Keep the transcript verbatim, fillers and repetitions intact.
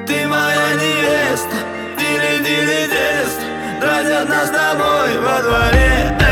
Ты моя невеста, дили-дили-дест, дразнят нас домой во дворе.